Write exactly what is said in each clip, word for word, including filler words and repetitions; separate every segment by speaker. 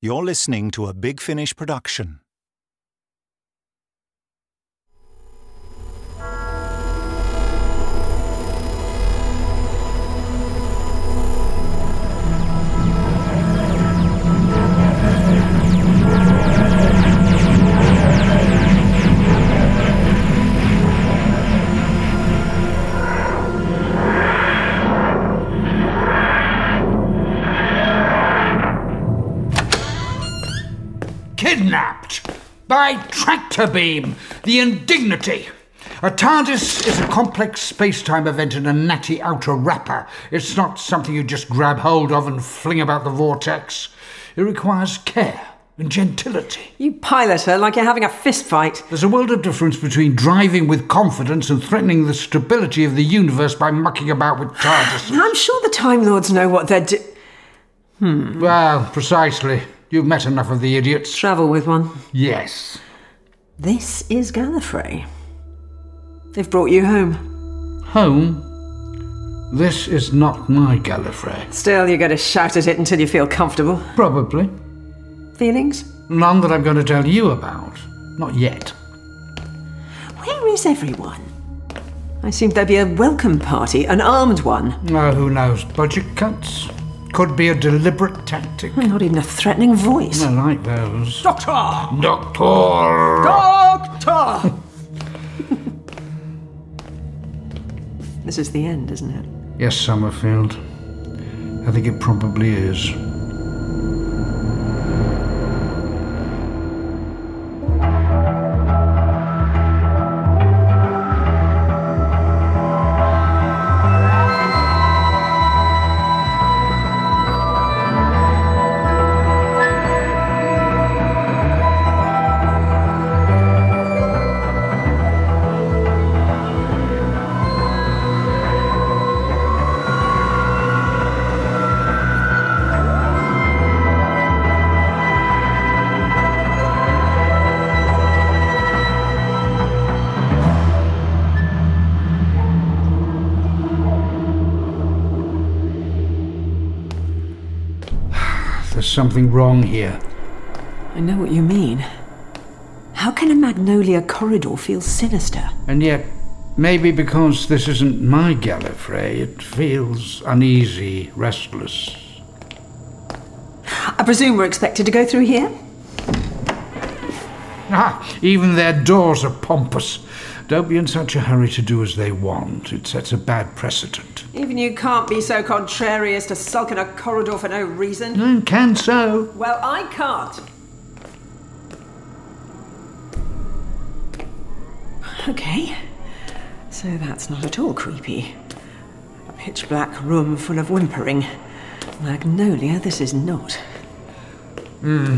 Speaker 1: You're listening to a Big Finish production.
Speaker 2: Kidnapped by tractor beam. The indignity. A TARDIS is a complex space-time event in a natty outer wrapper. It's not something you just grab hold of and fling about the vortex. It requires care and gentility.
Speaker 3: You pilot her like you're having a fist fight.
Speaker 2: There's a world of difference between driving with confidence and threatening the stability of the universe by mucking about with TARDIS.
Speaker 3: I'm sure the Time Lords know what they're do... Hmm.
Speaker 2: Well, precisely. You've met enough of the idiots.
Speaker 3: Travel with one.
Speaker 2: Yes.
Speaker 3: This is Gallifrey. They've brought you home.
Speaker 2: Home? This is not my Gallifrey.
Speaker 3: Still, you're going to shout at it until you feel comfortable.
Speaker 2: Probably.
Speaker 3: Feelings?
Speaker 2: None that I'm going to tell you about. Not yet.
Speaker 3: Where is everyone? I assumed there'd be a welcome party, an armed one.
Speaker 2: Oh, who knows? Budget cuts? Could be a deliberate tactic.
Speaker 3: Not even a threatening voice.
Speaker 2: I like those.
Speaker 3: Doctor!
Speaker 2: Doctor!
Speaker 3: Doctor! This is the end, isn't it?
Speaker 2: Yes, Summerfield. I think it probably is. There's something wrong here.
Speaker 3: I know what you mean. How can a Magnolia corridor feel sinister?
Speaker 2: And yet, maybe because this isn't my Gallifrey, it feels uneasy, restless.
Speaker 3: I presume we're expected to go through here?
Speaker 2: Ah, even their doors are pompous. Don't be in such a hurry to do as they want. It sets a bad precedent.
Speaker 3: Even you can't be so contrary as to sulk in a corridor for no reason.
Speaker 2: Mm, can so.
Speaker 3: Well, I can't. Okay. So that's not at all creepy. A pitch-black room full of whimpering. Magnolia, this is not.
Speaker 2: Hmm.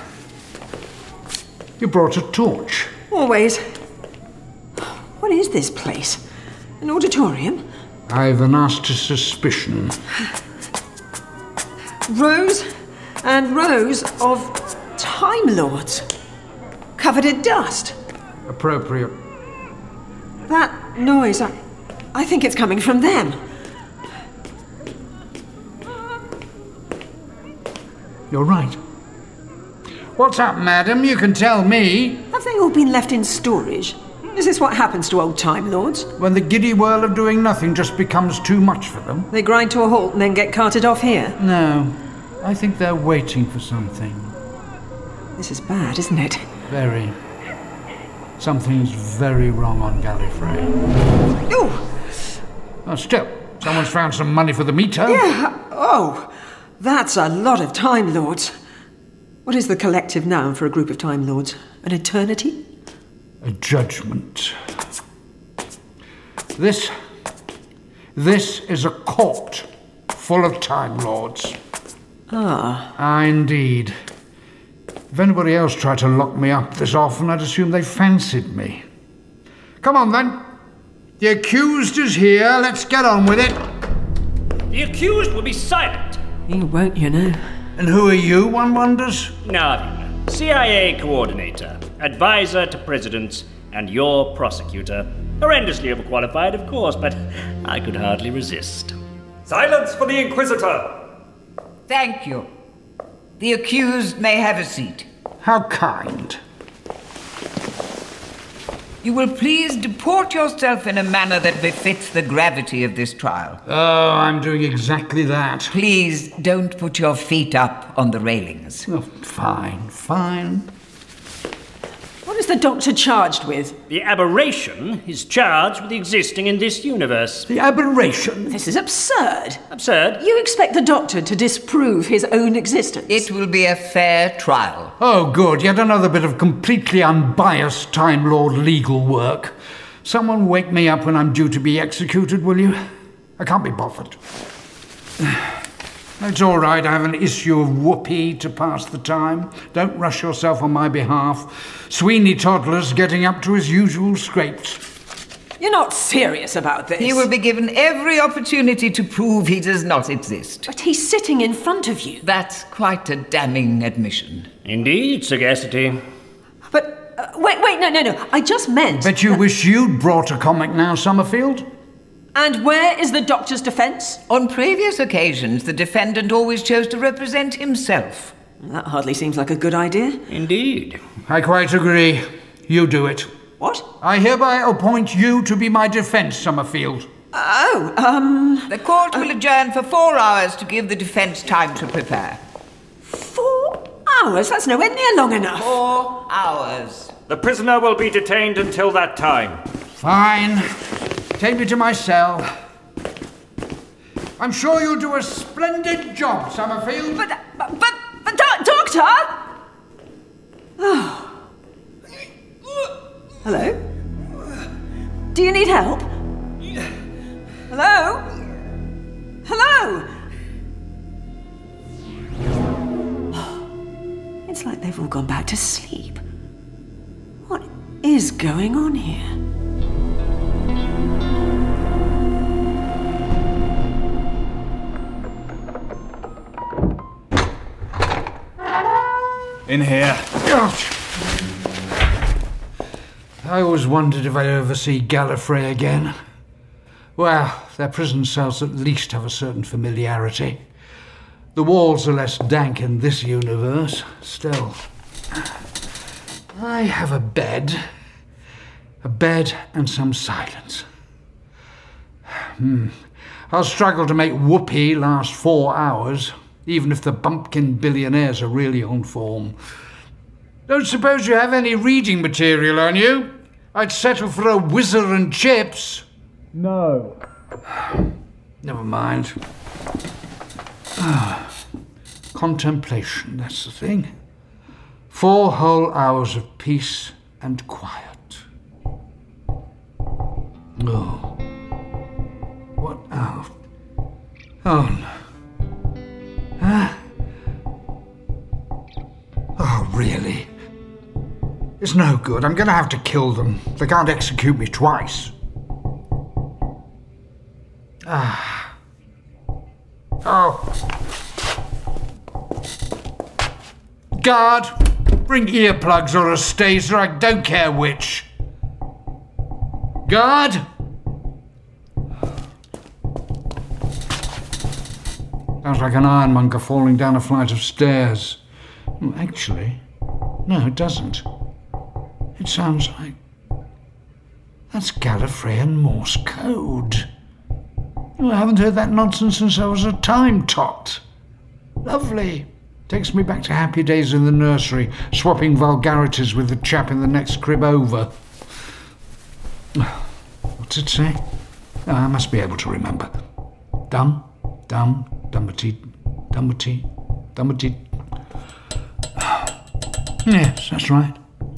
Speaker 2: You brought a torch.
Speaker 3: Always. What is this place? An auditorium?
Speaker 2: I've a nasty suspicion.
Speaker 3: Rows and rows of Time Lords. Covered in dust.
Speaker 2: Appropriate.
Speaker 3: That noise, I, I think it's coming from them.
Speaker 2: You're right. What's up, madam? You can tell me.
Speaker 3: Have they all been left in storage? Is this what happens to old Time Lords?
Speaker 2: When the giddy whirl of doing nothing just becomes too much for them?
Speaker 3: They grind to a halt and then get carted off here?
Speaker 2: No. I think they're waiting for something.
Speaker 3: This is bad, isn't it?
Speaker 2: Very. Something's very wrong on Gallifrey.
Speaker 3: Oh!
Speaker 2: Oh, still, someone's found some money for the meter.
Speaker 3: Yeah. Oh, that's a lot of Time Lords. What is the collective noun for a group of Time Lords? An eternity?
Speaker 2: A judgment. This... This is a court full of Time Lords.
Speaker 3: Ah.
Speaker 2: Ah, indeed. If anybody else tried to lock me up this often, I'd assume they fancied me. Come on, then. The accused is here. Let's get on with it.
Speaker 4: The accused will be silent.
Speaker 3: He won't, you know.
Speaker 2: And who are you, one wonders?
Speaker 4: Narvin, C I A coordinator, advisor to presidents, and your prosecutor. Horrendously overqualified, of course, but I could hardly resist.
Speaker 5: Silence for the Inquisitor!
Speaker 6: Thank you.
Speaker 5: The accused may have a seat.
Speaker 2: How kind.
Speaker 5: You will please deport yourself in a manner that befits the gravity of this trial.
Speaker 2: Oh, I'm doing exactly that.
Speaker 5: Please don't put your feet up on the railings.
Speaker 2: Oh, fine, fine.
Speaker 3: What is the Doctor charged with?
Speaker 4: The aberration is charged with existing in this universe.
Speaker 2: The aberration?
Speaker 3: This is absurd.
Speaker 4: Absurd?
Speaker 3: You expect the Doctor to disprove his own existence?
Speaker 5: It will be a fair trial.
Speaker 2: Oh, good. Yet another bit of completely unbiased Time Lord legal work. Someone wake me up when I'm due to be executed, will you? I can't be bothered. It's all right. I have an issue of whoopee to pass the time. Don't rush yourself on my behalf. Sweeney Toddler's getting up to his usual scrapes.
Speaker 3: You're not serious about this.
Speaker 5: He will be given every opportunity to prove he does not exist.
Speaker 3: But he's sitting in front of you.
Speaker 5: That's quite a damning admission.
Speaker 4: Indeed, Sagacity.
Speaker 3: But, uh, wait, wait, no, no, no. I just meant...
Speaker 2: Bet you wish you'd brought a comic now, Summerfield.
Speaker 3: And where is the Doctor's defence?
Speaker 5: On previous occasions, the defendant always chose to represent himself.
Speaker 3: That hardly seems like a good idea.
Speaker 4: Indeed.
Speaker 2: I quite agree. You do it.
Speaker 3: What?
Speaker 2: I hereby appoint you to be my defence, Summerfield.
Speaker 3: Oh, um...
Speaker 5: The court will adjourn for four hours to give the defence time to prepare.
Speaker 3: Four hours? That's nowhere near long enough.
Speaker 5: Four hours.
Speaker 4: The prisoner will be detained until that time.
Speaker 2: Fine. Take me to my cell. I'm sure you'll do a splendid job, Summerfield.
Speaker 3: But, but, but, but do- Doctor! Oh. Hello? Do you need help? Hello? Hello? It's like they've all gone back to sleep. What is going on here?
Speaker 6: In here.
Speaker 2: Gosh. I always wondered if I'd ever see Gallifrey again. Well, their prison cells at least have a certain familiarity. The walls are less dank in this universe. Still, I have a bed. A bed and some silence. Hmm. I'll struggle to make whoopee last four hours, even if the bumpkin billionaires are really on form. Don't suppose you have any reading material on you? I'd settle for a whizzer and chips.
Speaker 6: No.
Speaker 2: Never mind. Ah, contemplation, that's the thing. Four whole hours of peace and quiet. Oh. What? Oh. Oh, no. Huh? Oh, really? It's no good. I'm going to have to kill them. They can't execute me twice. Ah. Oh. Guard, bring earplugs or a staser. I don't care which. Guard. Sounds like an ironmonger falling down a flight of stairs. Well, actually, no, it doesn't. It sounds like... That's Gallifreyan Morse code. Well, I haven't heard that nonsense since I was a time tot. Lovely. Takes me back to happy days in the nursery, swapping vulgarities with the chap in the next crib over. What's it say? Oh, I must be able to remember. Dum, dum, dummity, dummity, dummity. Yes, that's right.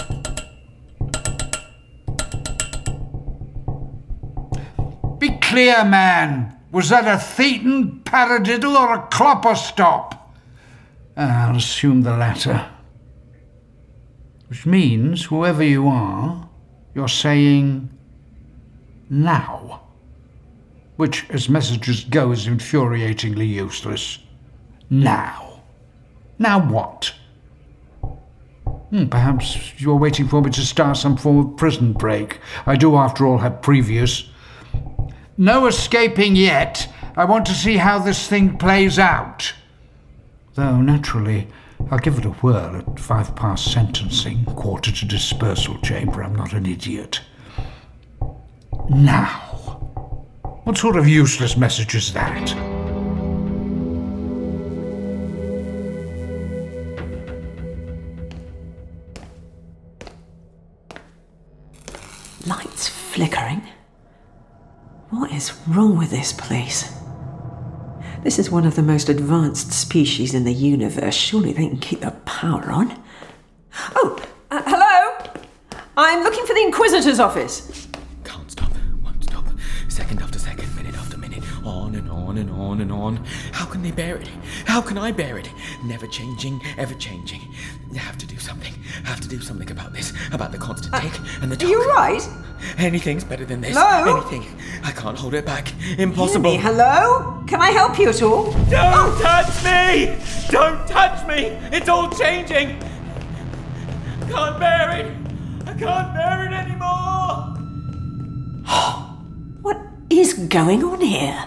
Speaker 2: Be clear, man. Was that a Thetan, paradiddle, or a clopper stop? I'll assume the latter. Which means, whoever you are, you're saying now. Which, as messages go, is infuriatingly useless. Now. Now what? Hmm, perhaps you're waiting for me to start some form of prison break. I do, after all, have previous. No escaping yet. I want to see how this thing plays out. Though, naturally, I'll give it a whirl at five past sentencing, quarter to dispersal chamber. I'm not an idiot. Now, what sort of useless message is that?
Speaker 3: Lights flickering. What is wrong with this place? This is one of the most advanced species in the universe. Surely they can keep the power on. Oh, uh, hello? I'm looking for the Inquisitor's office.
Speaker 7: Can't stop, won't stop. Second after second, minute after minute. On and on and on and on. How can they bear it? How can I bear it? Never changing, ever changing. You have to do something. Have to do something about this. About the constant tick uh, and the talk.
Speaker 3: Are you right?
Speaker 7: Anything's better than this.
Speaker 3: Hello?
Speaker 7: Anything. I can't hold it back. Impossible.
Speaker 3: Hear me? Hello? Can I help you at all?
Speaker 7: Don't
Speaker 3: oh.
Speaker 7: touch me! Don't touch me! It's all changing! I can't bear it! I can't bear it anymore!
Speaker 3: What is going on here?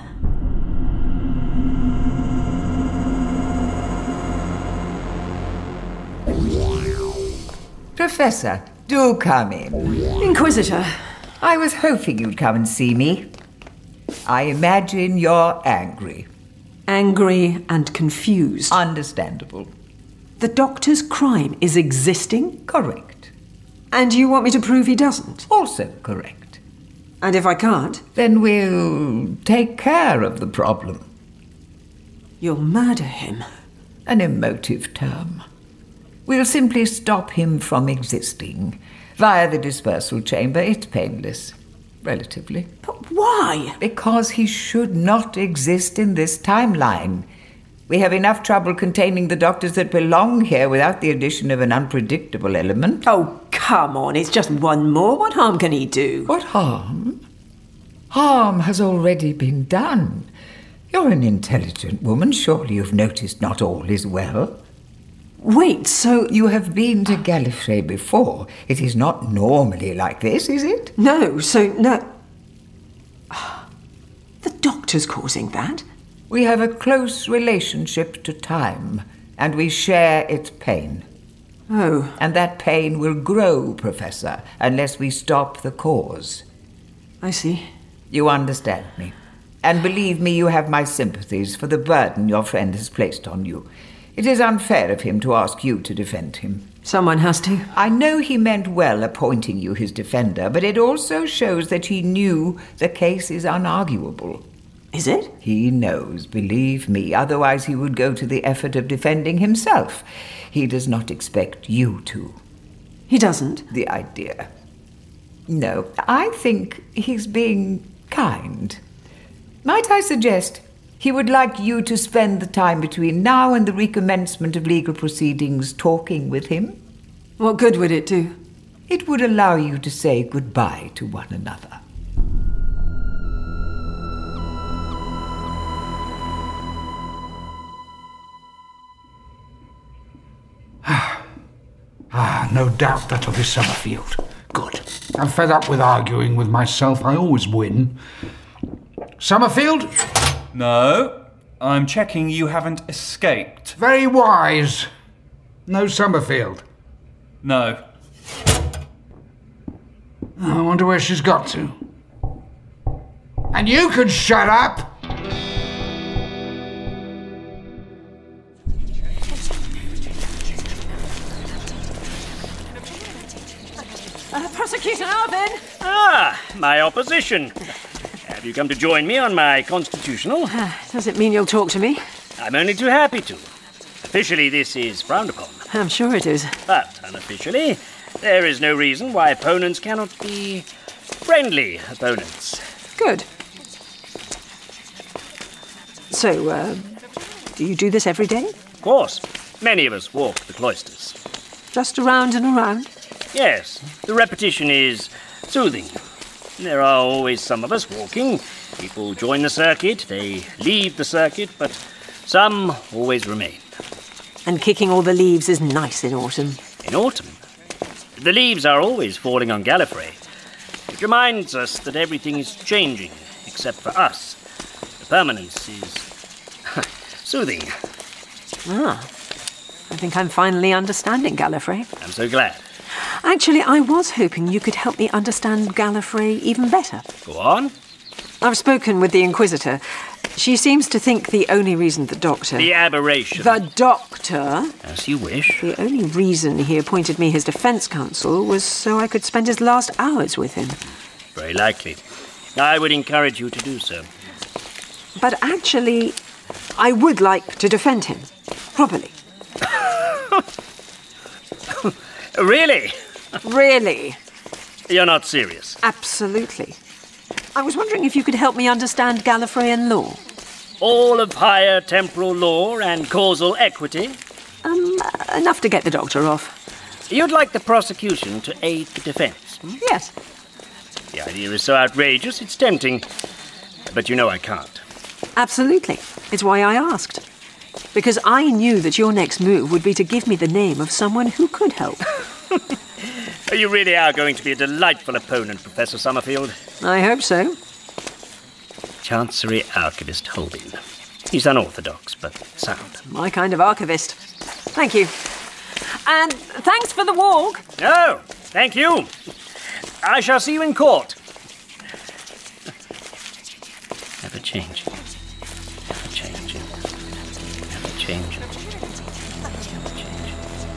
Speaker 5: Professor, do come in.
Speaker 3: Inquisitor.
Speaker 5: I was hoping you'd come and see me. I imagine you're angry.
Speaker 3: Angry and confused.
Speaker 5: Understandable.
Speaker 3: The Doctor's crime is existing?
Speaker 5: Correct.
Speaker 3: And you want me to prove he doesn't?
Speaker 5: Also correct.
Speaker 3: And if I can't?
Speaker 5: Then we'll take care of the problem.
Speaker 3: You'll murder him?
Speaker 5: An emotive term. We'll simply stop him from existing. Via the dispersal chamber, it's painless. Relatively.
Speaker 3: But why?
Speaker 5: Because he should not exist in this timeline. We have enough trouble containing the doctors that belong here without the addition of an unpredictable element.
Speaker 3: Oh, come on, it's just one more. What harm can he do?
Speaker 5: What harm? Harm has already been done. You're an intelligent woman. Surely you've noticed not all is well.
Speaker 3: Wait, so...
Speaker 5: You have been to Gallifrey before. It is not normally like this, is it?
Speaker 3: No, so no... The Doctor's causing that?
Speaker 5: We have a close relationship to time, and we share its pain.
Speaker 3: Oh.
Speaker 5: And that pain will grow, Professor, unless we stop the cause.
Speaker 3: I see.
Speaker 5: You understand me. And believe me, you have my sympathies for the burden your friend has placed on you. It is unfair of him to ask you to defend him.
Speaker 3: Someone has to.
Speaker 5: I know he meant well appointing you his defender, but it also shows that he knew the case is unarguable.
Speaker 3: Is it?
Speaker 5: He knows, believe me. Otherwise he would go to the effort of defending himself. He does not expect you to.
Speaker 3: He doesn't?
Speaker 5: The idea. No, I think he's being kind. Might I suggest he would like you to spend the time between now and the recommencement of legal proceedings talking with him?
Speaker 3: What good would it do?
Speaker 5: It would allow you to say goodbye to one another.
Speaker 2: Ah, no doubt that'll be Summerfield. Good. I'm fed up with arguing with myself. I always win. Summerfield?
Speaker 6: No, I'm checking you haven't escaped.
Speaker 2: Very wise. No Summerfield.
Speaker 6: No.
Speaker 2: I wonder where she's got to. And you can shut up!
Speaker 3: Uh, Prosecutor Arvin!
Speaker 4: Ah, my opposition. Have you come to join me on my constitutional?
Speaker 3: Uh, does it mean you'll talk to me?
Speaker 4: I'm only too happy to. Officially, this is frowned upon.
Speaker 3: I'm sure it is.
Speaker 4: But unofficially, there is no reason why opponents cannot be friendly opponents.
Speaker 3: Good. So, uh, do you do this every day?
Speaker 4: Of course. Many of us walk the cloisters.
Speaker 3: Just around and around?
Speaker 4: Yes, the repetition is soothing. There are always some of us walking. People join the circuit, they leave the circuit, but some always remain.
Speaker 3: And kicking all the leaves is nice in autumn.
Speaker 4: In autumn? The leaves are always falling on Gallifrey. It reminds us that everything is changing, except for us. The permanence is soothing.
Speaker 3: Ah. I think I'm finally understanding Gallifrey.
Speaker 4: I'm so glad.
Speaker 3: Actually, I was hoping you could help me understand Gallifrey even better.
Speaker 4: Go on.
Speaker 3: I've spoken with the Inquisitor. She seems to think the only reason the Doctor...
Speaker 4: The aberration.
Speaker 3: The Doctor...
Speaker 4: As you wish.
Speaker 3: The only reason he appointed me his defence counsel was so I could spend his last hours with him.
Speaker 4: Very likely. I would encourage you to do so.
Speaker 3: But actually, I would like to defend him. Properly.
Speaker 4: Really?
Speaker 3: Really?
Speaker 4: You're not serious?
Speaker 3: Absolutely. I was wondering if you could help me understand Gallifreyan law.
Speaker 4: All of higher temporal law and causal equity?
Speaker 3: Um, enough to get the Doctor off.
Speaker 4: You'd like the prosecution to aid the defence? Hmm?
Speaker 3: Yes.
Speaker 4: The idea is so outrageous, it's tempting. But you know I can't.
Speaker 3: Absolutely. It's why I asked. Because I knew that your next move would be to give me the name of someone who could help.
Speaker 4: You really are going to be a delightful opponent, Professor Summerfield.
Speaker 3: I hope so.
Speaker 4: Chancery Archivist Holbein. He's unorthodox, but sound.
Speaker 3: My kind of archivist. Thank you. And thanks for the walk.
Speaker 4: No, thank you. I shall see you in court. Never changing. Never changing. Never changing. Never changing.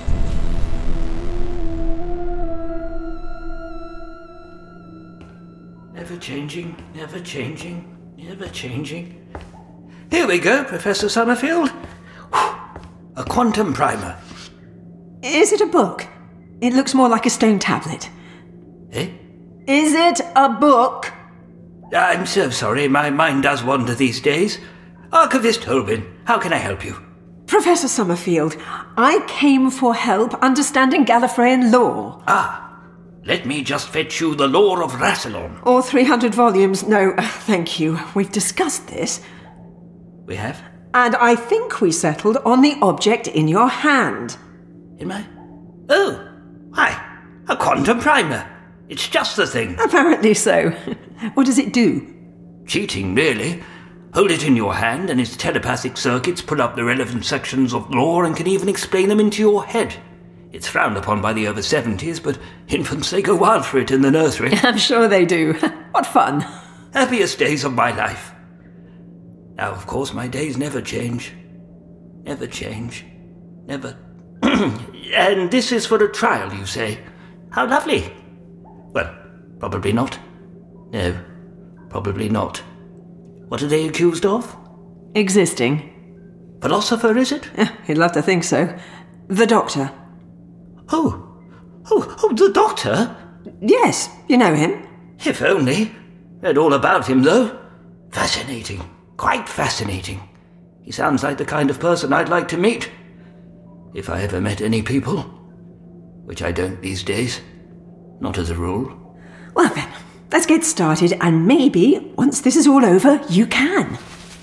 Speaker 8: Never changing, never changing, never changing. Here we go, Professor Summerfield. Whew. A quantum primer.
Speaker 3: Is it a book? It looks more like a stone tablet.
Speaker 8: Eh?
Speaker 3: Is it a book?
Speaker 8: I'm so sorry, my mind does wander these days. Archivist Holbein, how can I help you?
Speaker 3: Professor Summerfield, I came for help understanding Gallifreyan law.
Speaker 8: Ah, let me just fetch you the Law of Rassilon.
Speaker 3: Or three hundred volumes. No, thank you. We've discussed this.
Speaker 8: We have?
Speaker 3: And I think we settled on the object in your hand.
Speaker 8: In my... Oh, why, a quantum primer. It's just the thing.
Speaker 3: Apparently so. What does it do?
Speaker 8: Cheating, really. Hold it in your hand and its telepathic circuits pull up the relevant sections of law and can even explain them into your head. It's frowned upon by the over seventies, but infants, they go wild for it in the nursery.
Speaker 3: I'm sure they do. What fun.
Speaker 8: Happiest days of my life. Now, of course, my days never change. Never change. Never... And this is for a trial, you say? How lovely. Well, probably not. No, probably not. What are they accused of?
Speaker 3: Existing.
Speaker 8: Philosopher, is it?
Speaker 3: He'd love to think so. The Doctor.
Speaker 8: Oh, oh, oh, the Doctor?
Speaker 3: Yes, you know him.
Speaker 8: If only. Read all about him, though. Fascinating. Quite fascinating. He sounds like the kind of person I'd like to meet. If I ever met any people. Which I don't these days. Not as a rule.
Speaker 3: Well then, let's get started, and maybe, once this is all over, you can.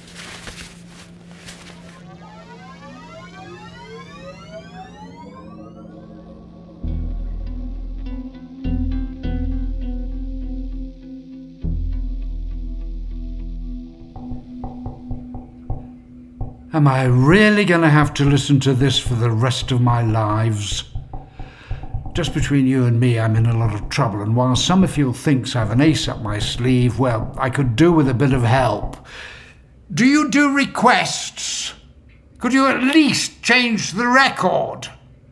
Speaker 2: Am I really going to have to listen to this for the rest of my lives? Just between you and me, I'm in a lot of trouble, and while Summerfield thinks I've an ace up my sleeve, well, I could do with a bit of help. Do you do requests? Could you at least change the record?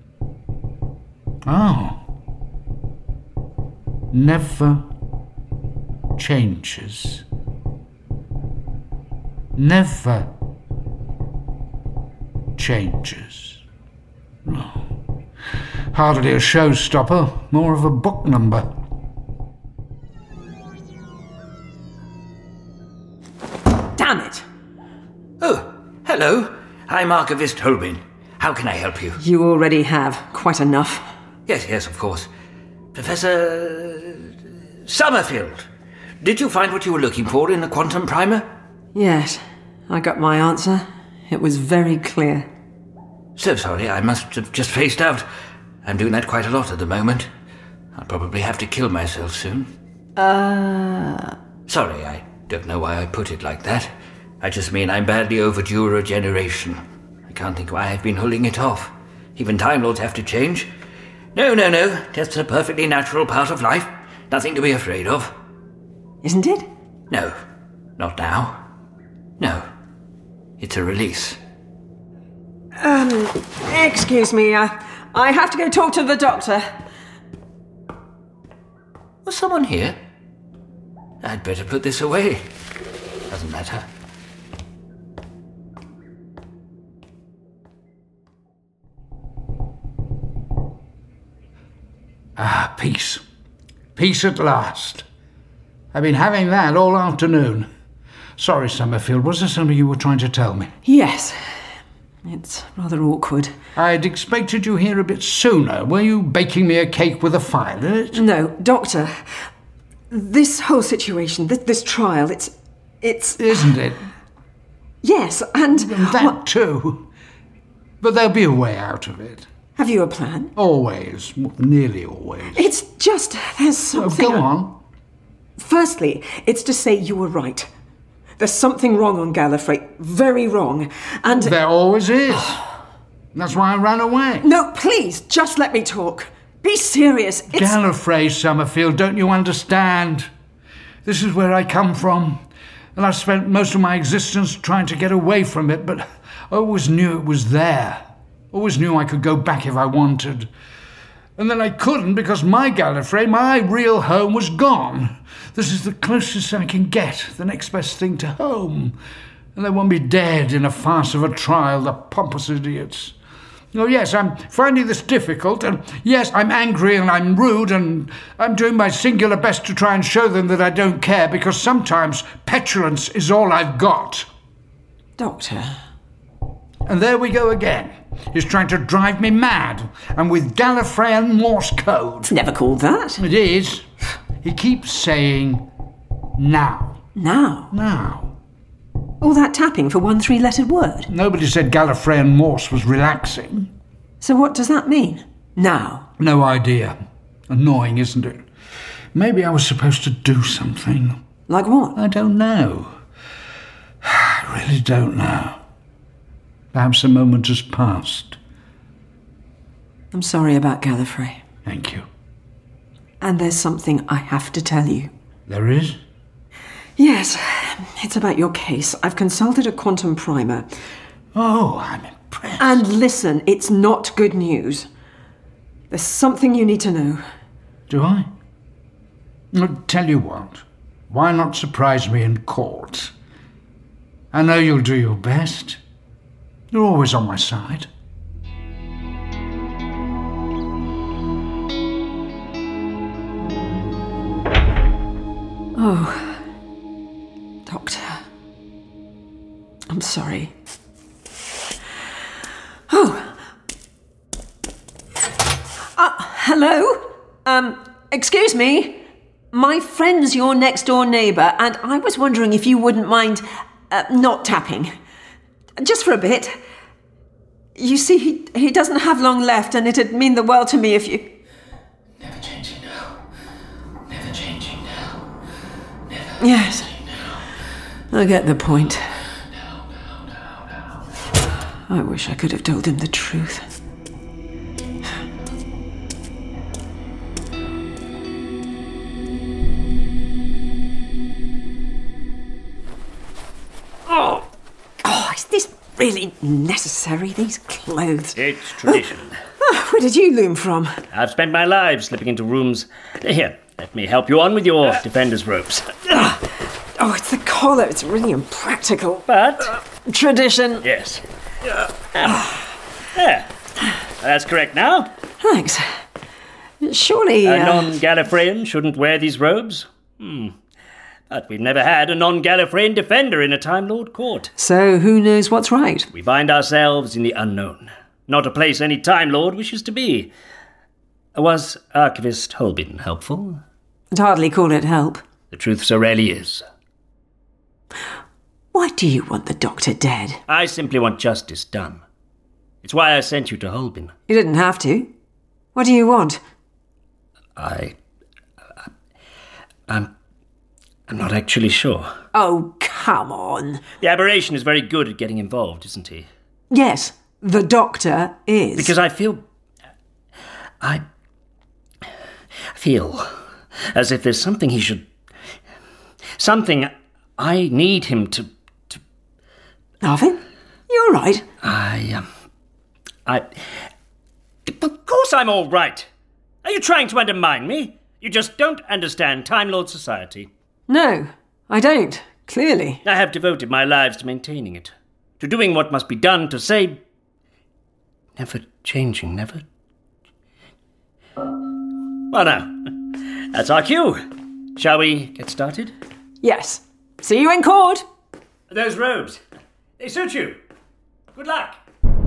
Speaker 2: Oh. Never changes. Never changes. Oh. Hardly a showstopper, more of a book number.
Speaker 3: Damn it!
Speaker 8: Oh, hello. I'm Archivist Holbein. How can I help you?
Speaker 3: You already have. Quite enough.
Speaker 8: Yes, yes, of course. Professor... Summerfield. Did you find what you were looking for in the quantum primer?
Speaker 3: Yes, I got my answer. It was very clear.
Speaker 8: So sorry, I must have just phased out. I'm doing that quite a lot at the moment. I'll probably have to kill myself soon.
Speaker 3: Uh...
Speaker 8: Sorry, I don't know why I put it like that. I just mean I'm badly overdue a regeneration. I can't think why I've been holding it off. Even Time Lords have to change. No, no, no. That's a perfectly natural part of life. Nothing to be afraid of.
Speaker 3: Isn't it?
Speaker 8: No. Not now. No. It's a release.
Speaker 3: Um, excuse me, uh, I have to go talk to the doctor.
Speaker 8: Was someone here? I'd better put this away. Doesn't matter.
Speaker 2: Ah, peace. Peace at last. I've been having that all afternoon. Sorry, Summerfield, was there something you were trying to tell me?
Speaker 3: Yes. It's rather awkward.
Speaker 2: I'd expected you here a bit sooner. Were you baking me a cake with a file in it?
Speaker 3: No, Doctor. This whole situation, this, this trial, it's... it's...
Speaker 2: Isn't it?
Speaker 3: Yes, and...
Speaker 2: And that
Speaker 3: well,
Speaker 2: too. But there'll be a way out of it.
Speaker 3: have you a plan?
Speaker 2: Always. Nearly always.
Speaker 3: It's just, there's
Speaker 2: Oh,
Speaker 3: something...
Speaker 2: go on.
Speaker 3: Firstly, it's to say you were right. There's something wrong on Gallifrey. Very wrong. And...
Speaker 2: There always is. That's why I ran away.
Speaker 3: No, please, just let me talk. Be serious. It's...
Speaker 2: Gallifrey, Summerfield, don't you understand? This is where I come from. And I've spent most of my existence trying to get away from it, but I always knew it was there. Always knew I could go back if I wanted. And then I couldn't because my Gallifrey, my real home, was gone. This is the closest I can get, the next best thing to home. And they want me dead in a farce of a trial, the pompous idiots. Oh, yes, I'm finding this difficult, and yes, I'm angry and I'm rude, and I'm doing my singular best to try and show them that I don't care, because sometimes petulance is all I've got.
Speaker 3: Doctor...
Speaker 2: And there we go again. He's trying to drive me mad, and with Gallifreyan Morse code.
Speaker 3: It's never called that.
Speaker 2: It is. He keeps saying, now.
Speaker 3: Now?
Speaker 2: Now.
Speaker 3: All that tapping for one three-lettered word.
Speaker 2: Nobody said Gallifreyan Morse was relaxing.
Speaker 3: So what does that mean? Now?
Speaker 2: No idea. Annoying, isn't it? Maybe I was supposed to do something.
Speaker 3: Like what?
Speaker 2: I don't know. I really don't know. Perhaps a moment has passed.
Speaker 3: I'm sorry about Gallifrey.
Speaker 2: Thank you.
Speaker 3: And there's something I have to tell you.
Speaker 2: There is?
Speaker 3: Yes, it's about your case. I've consulted a quantum primer.
Speaker 2: Oh, I'm impressed.
Speaker 3: And listen, it's not good news. There's something you need to know.
Speaker 2: Do I? I'll tell you what. Why not surprise me in court? I know you'll do your best. You're always on my side.
Speaker 3: Oh, Doctor. I'm sorry. Oh. Uh, hello? Um, excuse me? My friend's your next-door neighbour, and I was wondering if you wouldn't mind uh, not tapping. Just for a bit. You see, he, he doesn't have long left, and it'd mean the world to me if you...
Speaker 7: Never changing now. Never changing now. Never
Speaker 3: Yes.
Speaker 7: changing now.
Speaker 3: I get the point.
Speaker 7: No, no, no, no.
Speaker 3: I wish I could have told him the truth. Oh, oh, is this really necessary, these clothes?
Speaker 4: It's tradition.
Speaker 3: Oh, where did you loom from?
Speaker 4: I've spent my life slipping into rooms. Here, let me help you on with your defender's ropes.
Speaker 3: Oh, it's the collar. It's really impractical.
Speaker 4: But,
Speaker 3: Tradition.
Speaker 4: yes. There. That's correct now.
Speaker 3: Thanks. Surely...
Speaker 4: A
Speaker 3: uh,
Speaker 4: non-Gallifreyan shouldn't wear these robes. Hmm. But we've never had a non-Gallifreyan defender in a Time Lord court.
Speaker 3: So who knows what's right?
Speaker 4: We find ourselves in the unknown. Not a place any Time Lord wishes to be. Was Archivist Holbein helpful?
Speaker 3: I'd hardly call it help.
Speaker 4: The truth so rarely is.
Speaker 3: Why do you want the Doctor dead?
Speaker 4: I simply want justice done. It's why I sent you to Holbein.
Speaker 3: You didn't have to. What do you want?
Speaker 4: I... I I'm... I'm not actually sure.
Speaker 3: Oh, come on.
Speaker 4: The aberration is very good at getting involved, isn't he?
Speaker 3: Yes, the Doctor is?
Speaker 4: Because I feel... I feel as if there's something he should... Something I need him to... to...
Speaker 3: Narvin, you all right?
Speaker 4: I, um... I... Of course I'm all right. Are you trying to undermine me? You just don't understand Time Lord Society.
Speaker 3: No, I don't, clearly.
Speaker 4: I have devoted my lives to maintaining it, to doing what must be done to say... Never changing, never... Well, now, that's our cue. Shall we get started?
Speaker 3: Yes. See you in court.
Speaker 4: Those robes, they suit you. Good luck.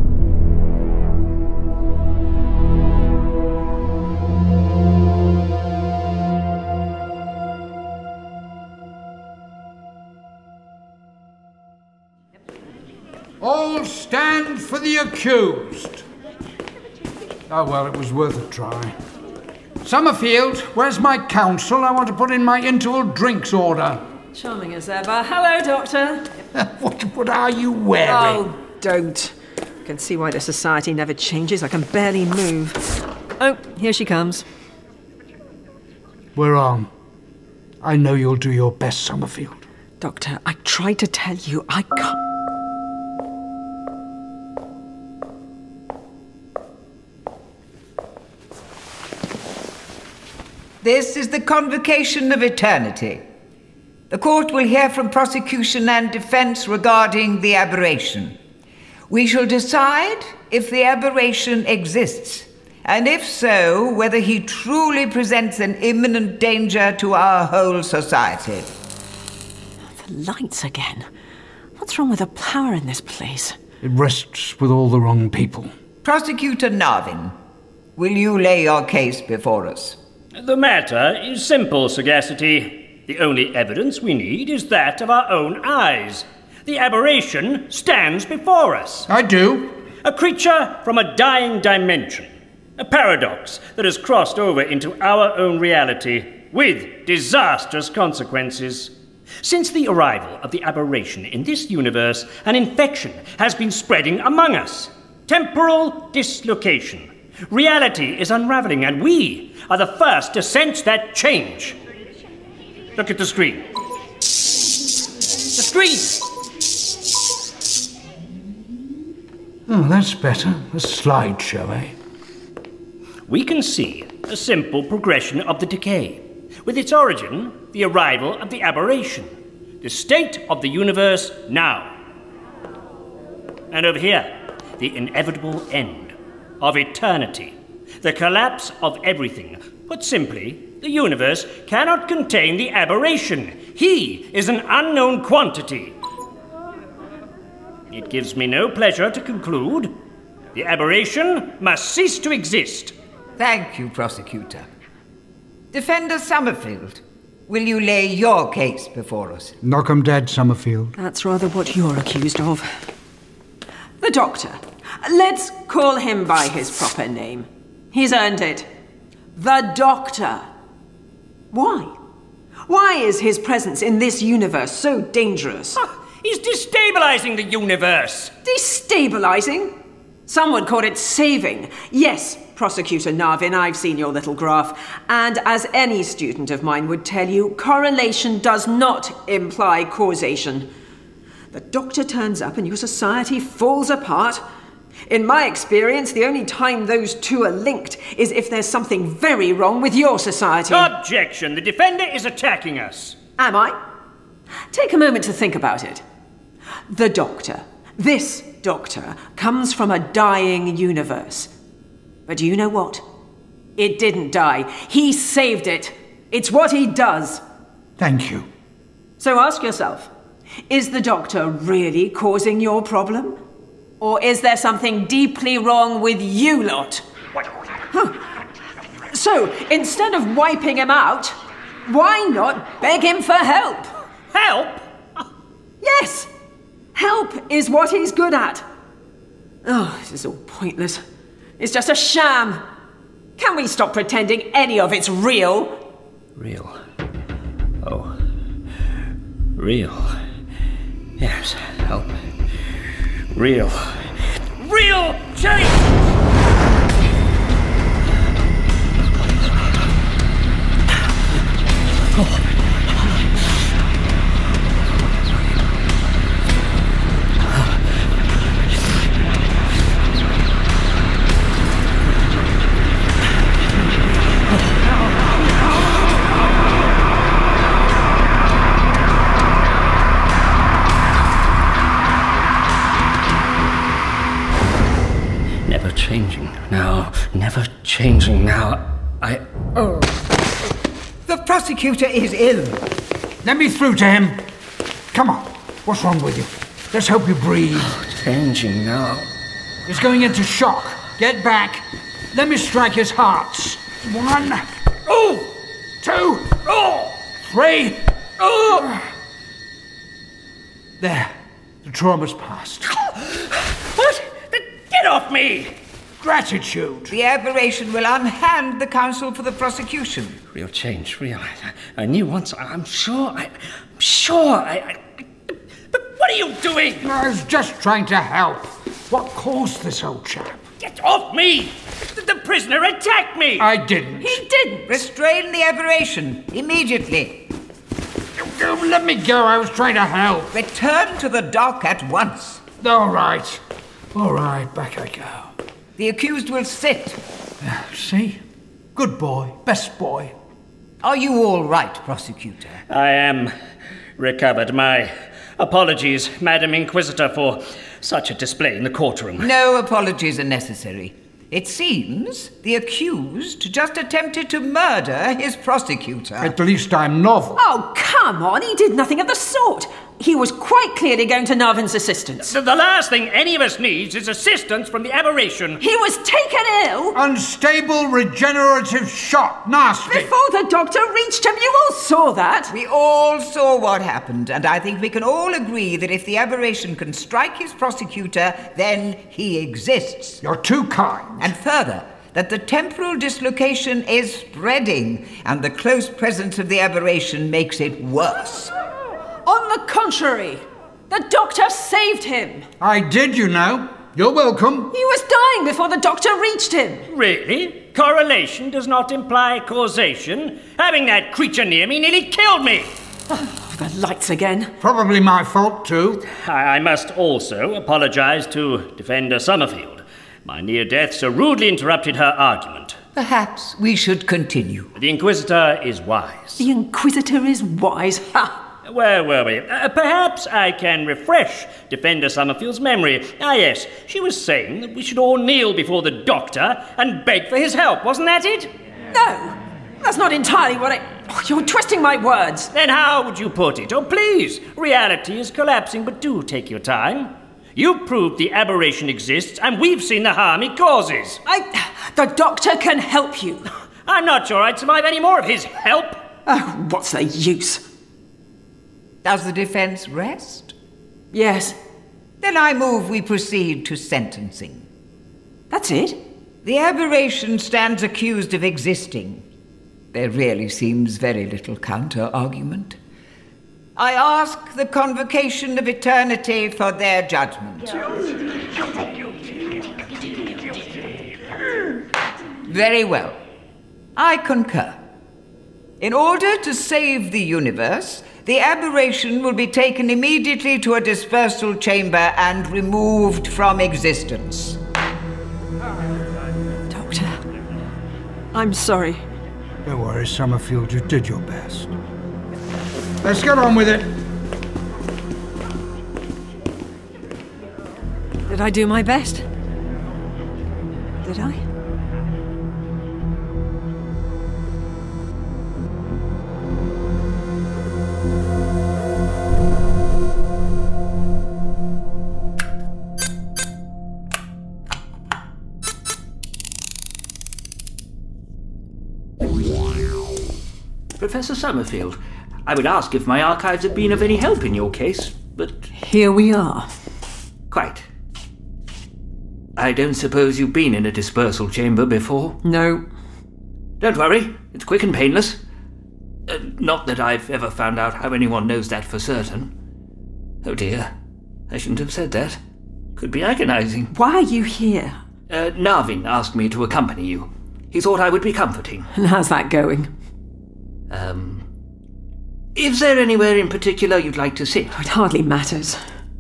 Speaker 2: All stand for the accused. Oh, well, it was worth a try. Summerfield, where's my counsel? I want to put in my interval drinks order.
Speaker 3: Charming as ever. Hello, Doctor.
Speaker 2: what, what are you wearing?
Speaker 3: Oh, don't. I can see why the society never changes. I can barely move. Oh, here she comes.
Speaker 2: We're on. I know you'll do your best, Summerfield.
Speaker 3: Doctor, I tried to tell you I can't...
Speaker 5: This is the convocation of eternity. The court will hear from prosecution and defense regarding the aberration. We shall decide if the aberration exists, and if so, whether he truly presents an imminent danger to our whole society.
Speaker 3: The lights again. What's wrong with the power in this place?
Speaker 2: It rests with all the wrong people.
Speaker 5: Prosecutor Narvin, will you lay your case before us?
Speaker 4: The matter is simple, Sagacity. The only evidence we need is that of our own eyes. The aberration stands before us.
Speaker 2: I do.
Speaker 4: A creature from a dying dimension. A paradox that has crossed over into our own reality with disastrous consequences. Since the arrival of the aberration in this universe, an infection has been spreading among us. Temporal dislocation. Reality is unraveling, and we are the first to sense that change. Look at the screen. The screen!
Speaker 2: Oh, that's better. A slideshow, eh?
Speaker 4: We can see a simple progression of the decay. With its origin, the arrival of the aberration. The state of the universe now. And over here, the inevitable end. Of eternity. The collapse of everything. Put simply, the universe cannot contain the aberration. He is an unknown quantity. It gives me no pleasure to conclude the aberration must cease to exist.
Speaker 5: Thank you, Prosecutor. Defender Summerfield, will you lay your case before us?
Speaker 2: Knock 'em dead, Summerfield.
Speaker 3: That's rather what you're accused of. The Doctor. Let's call him by his proper name. He's earned it. The Doctor. Why? Why is his presence in this universe so dangerous?
Speaker 4: Ah, he's destabilizing the universe.
Speaker 3: Destabilizing? Some would call it saving. Yes, Prosecutor Narvin, I've seen your little graph. And as any student of mine would tell you, correlation does not imply causation. The Doctor turns up and your society falls apart. In my experience, the only time those two are linked is if there's something very wrong with your society.
Speaker 4: Objection! The defender is attacking us.
Speaker 3: Am I? Take a moment to think about it. The Doctor, this Doctor, comes from a dying universe. But you know what? It didn't die. He saved it. It's what he does.
Speaker 2: Thank you.
Speaker 3: So ask yourself, is the Doctor really causing your problem? Or is there something deeply wrong with you lot? Huh. So, instead of wiping him out, why not beg him for help?
Speaker 4: Help?
Speaker 3: Yes! Help is what he's good at. Oh, this is all pointless. It's just a sham. Can we stop pretending any of it's real?
Speaker 4: Real. Oh. Real. Yes, help. Real. Real! real change! Never changing now, never changing now. I... Oh.
Speaker 5: The prosecutor is ill.
Speaker 2: Let me through to him. Come on. What's wrong with you? Let's help you breathe.
Speaker 4: Changing now.
Speaker 2: He's going into shock. Get back. Let me strike his hearts. One. Oh! Two. Oh! Three. Oh! There. The trauma's passed.
Speaker 4: What? Get off me!
Speaker 2: Gratitude.
Speaker 5: The aberration will unhand the counsel for the prosecution.
Speaker 4: Real change, real. I, I knew once. I'm sure. I, I'm sure. I, I. But what are you doing?
Speaker 2: I was just trying to help. What caused this old chap?
Speaker 4: Get off me! The, the prisoner attacked me!
Speaker 2: I didn't.
Speaker 5: He didn't. Restrain the aberration immediately.
Speaker 2: Oh, let me go. I was trying to help.
Speaker 5: Return to the dock at once.
Speaker 2: All right. All right, back I go.
Speaker 5: The accused will sit.
Speaker 2: See? Good boy. Best boy.
Speaker 5: Are you all right, prosecutor?
Speaker 4: I am recovered. My apologies, Madam Inquisitor, for such a display in the courtroom.
Speaker 5: No apologies are necessary. It seems the accused just attempted to murder his prosecutor.
Speaker 2: At least I'm novel.
Speaker 3: Oh, come on, he did nothing of the sort. He was quite clearly going to Narvan's assistance.
Speaker 4: So the last thing any of us needs is assistance from the aberration.
Speaker 3: He was taken ill.
Speaker 2: Unstable regenerative shock. Nasty.
Speaker 3: Before the doctor reached him, you all saw that.
Speaker 5: We all saw what happened, and I think we can all agree that if the aberration can strike his prosecutor, then he exists.
Speaker 2: You're too kind.
Speaker 5: And further, that the temporal dislocation is spreading, and the close presence of the aberration makes it worse.
Speaker 3: On the contrary, the doctor saved him.
Speaker 2: I did, you know. You're welcome.
Speaker 3: He was dying before the doctor reached him.
Speaker 4: Really? Correlation does not imply causation? Having that creature near me nearly killed me!
Speaker 3: Oh, the lights again.
Speaker 2: Probably my fault, too.
Speaker 4: I, I must also apologize to Defender Summerfield. My near death so rudely interrupted her argument.
Speaker 5: Perhaps we should continue.
Speaker 4: The Inquisitor is wise.
Speaker 3: The Inquisitor is wise. Ha!
Speaker 4: Where were we? Uh, perhaps I can refresh Defender Summerfield's memory. Ah, yes, she was saying that we should all kneel before the doctor and beg for his help. Wasn't that it?
Speaker 3: No, that's not entirely what I... Oh, you're twisting my words.
Speaker 4: Then how would you put it? Oh, please. Reality is collapsing, but do take your time. You proved the aberration exists, and we've seen the harm it causes.
Speaker 3: I... The doctor can help you.
Speaker 4: I'm not sure I'd survive any more of his help.
Speaker 3: Oh, what's the use?
Speaker 5: Does the defense rest?
Speaker 3: Yes.
Speaker 5: Then I move we proceed to sentencing.
Speaker 3: That's it?
Speaker 5: The aberration stands accused of existing. There really seems very little counter-argument. I ask the convocation of eternity for their judgment. Very well. I concur. In order to save the universe, the aberration will be taken immediately to a dispersal chamber and removed from existence.
Speaker 3: Doctor, I'm sorry.
Speaker 2: Don't worry, Summerfield, you did your best. Let's get on with it.
Speaker 3: Did I do my best? Did I?
Speaker 8: Professor Summerfield, I would ask if my archives have been of any help in your case, but...
Speaker 3: Here we are.
Speaker 8: Quite. I don't suppose you've been in a dispersal chamber before?
Speaker 3: No.
Speaker 8: Don't worry, it's quick and painless. Uh, not that I've ever found out how anyone knows that for certain. Oh dear, I shouldn't have said that. Could be agonizing.
Speaker 3: Why are you here?
Speaker 8: Uh, Narvin asked me to accompany you. He thought I would be comforting.
Speaker 3: And how's that going?
Speaker 8: Um... Is there anywhere in particular you'd like to sit?
Speaker 3: It hardly matters.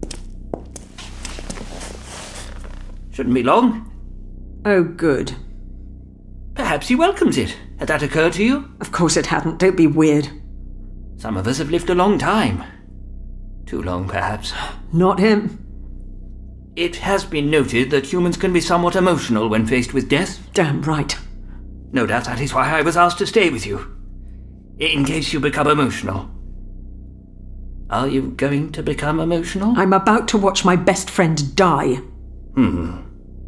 Speaker 8: Shouldn't be long.
Speaker 3: Oh, good.
Speaker 8: Perhaps he welcomes it. Had that occurred to you?
Speaker 3: Of course it hadn't. Don't be weird.
Speaker 8: Some of us have lived a long time. Too long, perhaps.
Speaker 3: Not him.
Speaker 8: It has been noted that humans can be somewhat emotional when faced with death.
Speaker 3: Damn right.
Speaker 8: No doubt that is why I was asked to stay with you. In case you become emotional. Are you going to become emotional?
Speaker 3: I'm about to watch my best friend die.
Speaker 8: Hmm.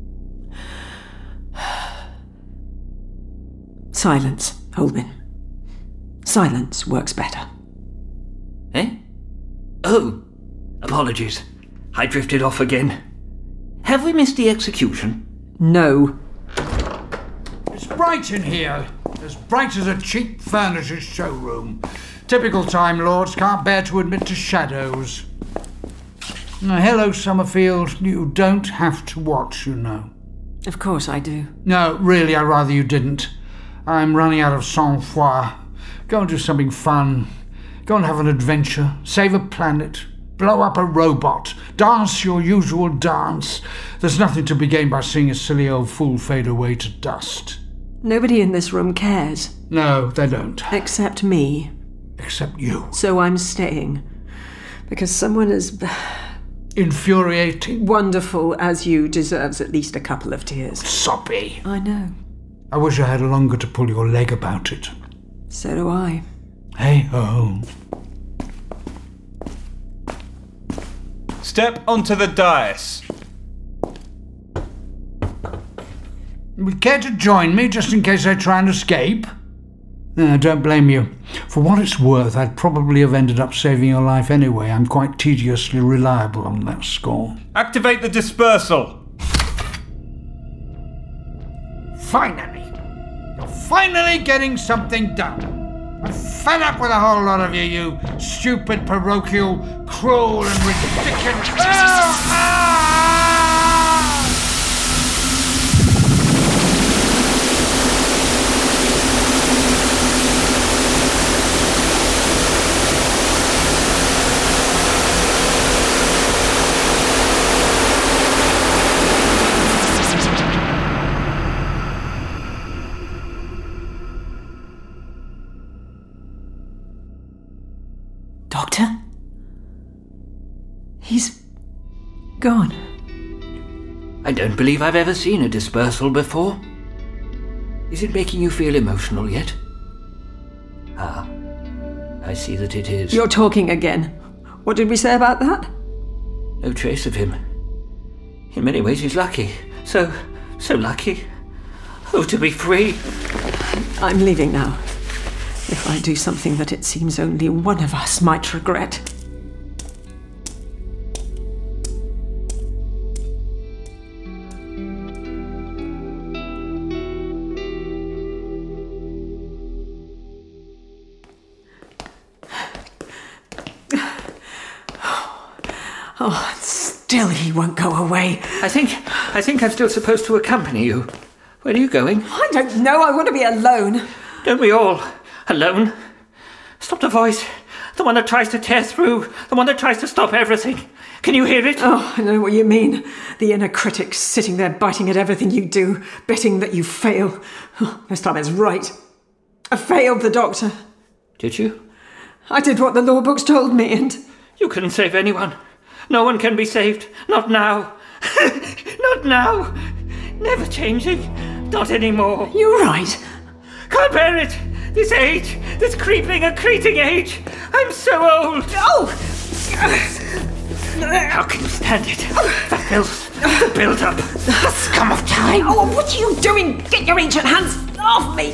Speaker 3: Silence, Holman. Silence works better.
Speaker 8: Eh? Oh, apologies. I drifted off again. Have we missed the execution?
Speaker 3: No.
Speaker 2: It's bright in here. As bright as a cheap furniture showroom. Typical Time Lords can't bear to admit to shadows. Now, hello, Summerfield. You don't have to watch, you know.
Speaker 3: Of course I do.
Speaker 2: No, really, I'd rather you didn't. I'm running out of sang-froid. Go and do something fun. Go and have an adventure. Save a planet. Blow up a robot. Dance your usual dance. There's nothing to be gained by seeing a silly old fool fade away to dust.
Speaker 3: Nobody in this room cares.
Speaker 2: No, they don't.
Speaker 3: Except me.
Speaker 2: Except you.
Speaker 3: So I'm staying. Because someone as
Speaker 2: infuriating,
Speaker 3: wonderful as you deserves at least a couple of tears.
Speaker 2: Soppy.
Speaker 3: I know.
Speaker 2: I wish I had longer to pull your leg about it.
Speaker 3: So do I.
Speaker 2: Hey-ho.
Speaker 6: Step onto the dais.
Speaker 2: Would care to join me, just in case I try and escape? No, don't blame you. For what it's worth, I'd probably have ended up saving your life anyway. I'm quite tediously reliable on that score.
Speaker 6: Activate the dispersal.
Speaker 2: Finally! You're finally getting something done. I'm fed up with a whole lot of you, you stupid, parochial, cruel and ridiculous... Ah! Ah!
Speaker 3: Doctor? He's gone.
Speaker 8: I don't believe I've ever seen a dispersal before. Is it making you feel emotional yet? Ah, I see that it is.
Speaker 3: You're talking again. What did we say about that?
Speaker 8: No trace of him. In many ways he's lucky. So, so lucky. Oh, to be free.
Speaker 3: I'm leaving now. If I do something that it seems only one of us might regret. Oh, still he won't go away.
Speaker 8: I think, I think I'm still supposed to accompany you. Where are you going?
Speaker 3: I don't know. I want to be alone.
Speaker 8: Don't we all? Alone? Stop the voice. The one that tries to tear through. The one that tries to stop everything. Can you hear it?
Speaker 3: Oh, I know what you mean. The inner critic sitting there biting at everything you do, betting that you fail. Oh, this time it's right. I failed the doctor.
Speaker 8: Did you?
Speaker 3: I did what the law books told me and...
Speaker 8: You couldn't save anyone. No one can be saved. Not now. Not now. Never changing. Not anymore.
Speaker 3: You're right.
Speaker 8: Can't bear it. This age. This creeping, accreting age. I'm so old.
Speaker 3: Oh!
Speaker 8: How can you stand it? The filth. The build-up. The scum of time.
Speaker 3: Oh, what are you doing? Get your ancient hands off me.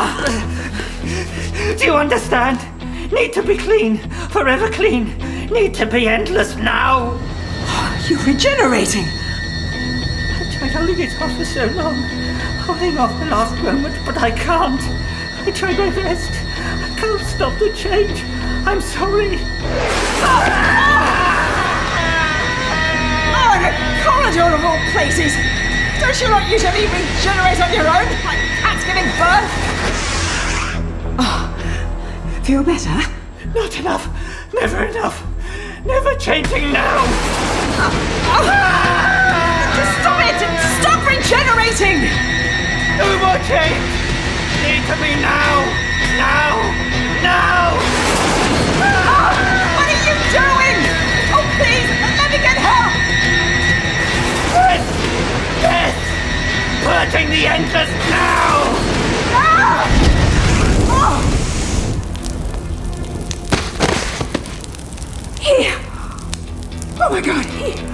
Speaker 8: Do you understand? Need to be clean. Forever clean. Need to be endless now.
Speaker 3: You're regenerating.
Speaker 8: I tried holding it off for so long. Holding off the last moment, but I can't. I tried my best. I can't stop the change. I'm sorry.
Speaker 3: Oh, I can't Parador of all places! Don't you not usually regenerate on your own, like cats giving birth? Oh, feel better?
Speaker 4: Not enough. Never enough. Never changing now.
Speaker 3: Oh, oh. Stop it! Stop regenerating!
Speaker 4: No more change. Need to be now. Now. Now.
Speaker 3: Oh, what are you doing? Oh, please, let me get help!
Speaker 4: Death. Death. Purging the endless now.
Speaker 3: Ah! Oh. Here! Oh my god, here!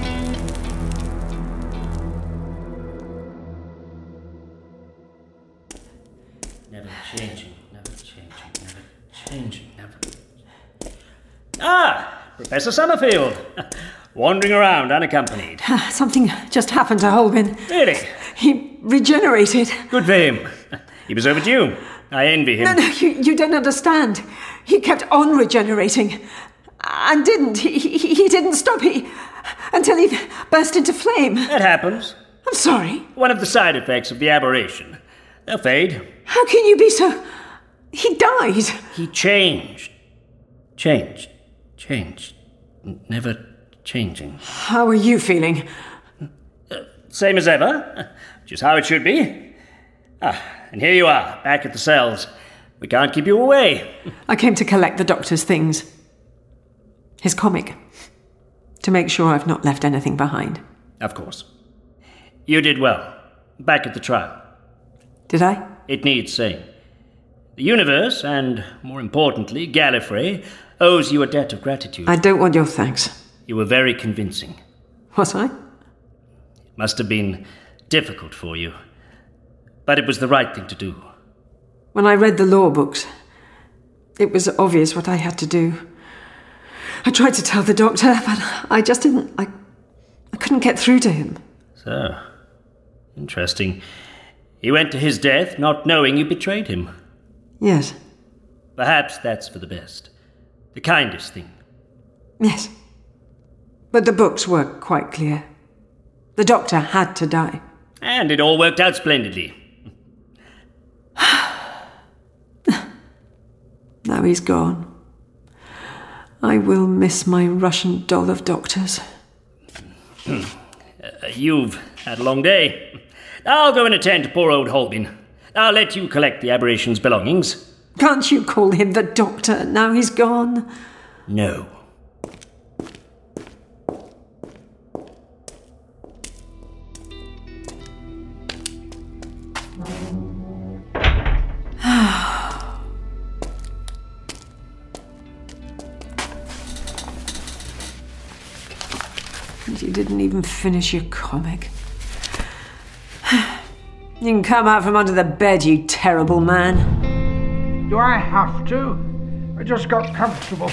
Speaker 4: Never changing, never changing, never changing, never... Ah! Professor Summerfield! Wandering around unaccompanied.
Speaker 3: Something just happened to Holbein.
Speaker 4: Really?
Speaker 3: He regenerated.
Speaker 4: Good for him. He was overdue. I envy him.
Speaker 3: No, no, you, you don't understand. He kept on regenerating. And didn't. He, he, he didn't stop. He, until he burst into flame.
Speaker 4: That happens.
Speaker 3: I'm sorry.
Speaker 4: One of the side effects of the aberration. They'll fade.
Speaker 3: How can you be so... He died.
Speaker 4: He changed. Changed. Changed. Never changing.
Speaker 3: How are you feeling?
Speaker 4: Uh, same as ever. Which is how it should be. Ah, and here you are, back at the cells. We can't keep you away.
Speaker 3: I came to collect the doctor's things. His comic. To make sure I've not left anything behind.
Speaker 4: Of course. You did well. Back at the trial.
Speaker 3: Did I?
Speaker 4: It needs saying. The universe, and more importantly, Gallifrey, owes you a debt of gratitude.
Speaker 3: I don't want your thanks.
Speaker 4: You were very convincing.
Speaker 3: Was I?
Speaker 4: It must have been difficult for you. But it was the right thing to do.
Speaker 3: When I read the law books, it was obvious what I had to do. I tried to tell the doctor, but I just didn't... I, I couldn't get through to him.
Speaker 4: So, interesting. He went to his death not knowing you betrayed him.
Speaker 3: Yes.
Speaker 4: Perhaps that's for the best. The kindest thing.
Speaker 3: Yes. But the books were quite clear. The doctor had to die.
Speaker 4: And it all worked out splendidly.
Speaker 3: Now he's gone. I will miss my Russian doll of doctors.
Speaker 4: uh, you've had a long day. I'll go and attend to poor old Holbein. I'll let you collect the aberration's belongings.
Speaker 3: Can't you call him the doctor now he's gone?
Speaker 4: No.
Speaker 3: You didn't even finish your comic. You can come out from under the bed, you terrible man.
Speaker 2: Do I have to? I just got comfortable.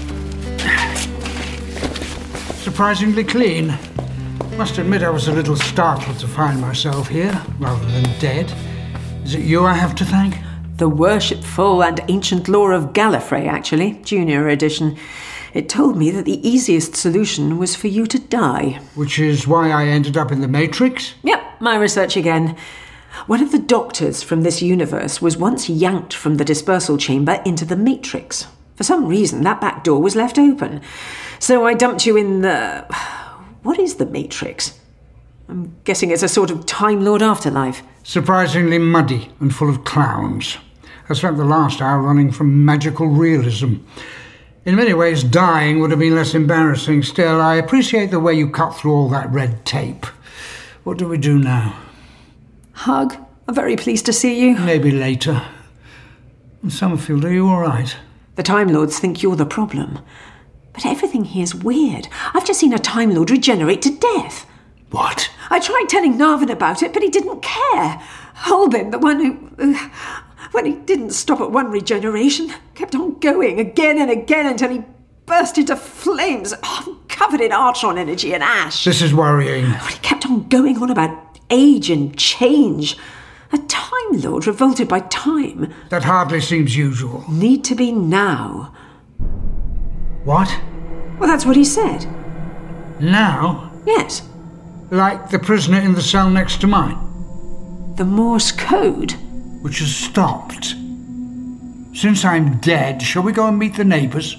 Speaker 2: Surprisingly clean. Must admit I was a little startled to find myself here, rather than dead. Is it you I have to thank?
Speaker 3: The Worshipful and Ancient Law of Gallifrey, actually, Junior Edition. It told me that the easiest solution was for you to die.
Speaker 2: Which is why I ended up in the Matrix?
Speaker 3: Yep, my research again. One of the doctors from this universe was once yanked from the dispersal chamber into the Matrix. For some reason, that back door was left open. So I dumped you in the... What is the Matrix? I'm guessing it's a sort of Time Lord afterlife.
Speaker 2: Surprisingly muddy and full of clowns. I spent the last hour running from magical realism. In many ways, dying would have been less embarrassing. Still, I appreciate the way you cut through all that red tape. What do we do now?
Speaker 3: Hug. I'm very pleased to see you.
Speaker 2: Maybe later. Summerfield, are you all right?
Speaker 3: The Time Lords think you're the problem. But everything here's weird. I've just seen a Time Lord regenerate to death.
Speaker 2: What?
Speaker 3: I tried telling Narvin about it, but he didn't care. Holbein, the one who... Uh, when he didn't stop at one regeneration, kept on going again and again until he burst into flames, oh, covered in Artron energy and ash.
Speaker 2: This is worrying.
Speaker 3: But he kept on going on about age and change. A Time Lord revolted by time.
Speaker 2: That hardly seems usual.
Speaker 3: Need to be now.
Speaker 2: What?
Speaker 3: Well, that's what he said.
Speaker 2: Now?
Speaker 3: Yes.
Speaker 2: Like the prisoner in the cell next to mine?
Speaker 3: The Morse code?
Speaker 2: Which has stopped. Since I'm dead, shall we go and meet the neighbours?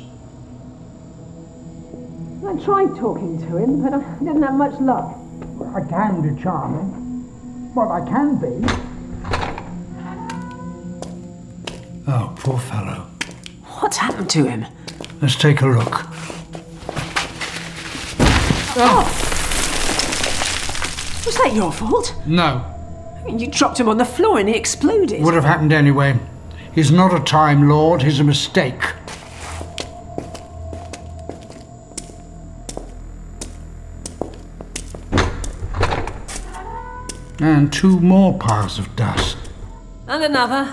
Speaker 3: I tried talking to him, but I didn't have much luck.
Speaker 2: I can be charming. Well, I can be. Oh, poor fellow.
Speaker 3: What's happened to him?
Speaker 2: Let's take a look.
Speaker 3: Oh! Was that your fault?
Speaker 2: No.
Speaker 3: You dropped him on the floor and he exploded.
Speaker 2: Would have happened anyway. He's not a Time Lord, he's a mistake. And two more piles of dust.
Speaker 3: And another.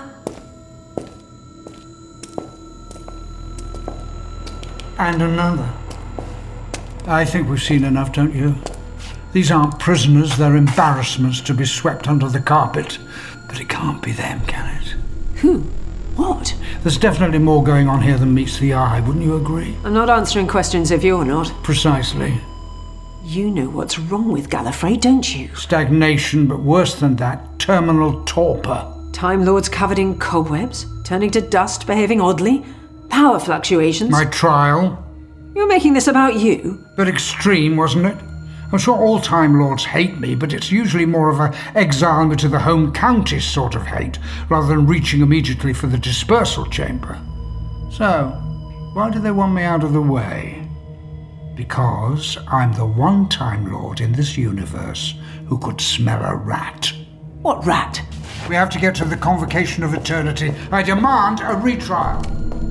Speaker 2: And another. I think we've seen enough, don't you? These aren't prisoners, they're embarrassments to be swept under the carpet. But it can't be them, can it?
Speaker 3: Who? What?
Speaker 2: There's definitely more going on here than meets the eye, wouldn't you agree?
Speaker 3: I'm not answering questions if you're not.
Speaker 2: Precisely.
Speaker 3: You know what's wrong with Gallifrey, don't you?
Speaker 2: Stagnation, but worse than that, terminal torpor.
Speaker 3: Time Lords covered in cobwebs, turning to dust, behaving oddly, power fluctuations.
Speaker 2: My trial.
Speaker 3: You're making this about you?
Speaker 2: But extreme, wasn't it? I'm sure all Time Lords hate me, but it's usually more of a exile me to the home county sort of hate, rather than reaching immediately for the dispersal chamber. So, why do they want me out of the way? Because I'm the one Time Lord in this universe who could smell a rat.
Speaker 3: What rat?
Speaker 2: We have to get to the Convocation of Eternity. I demand a retrial.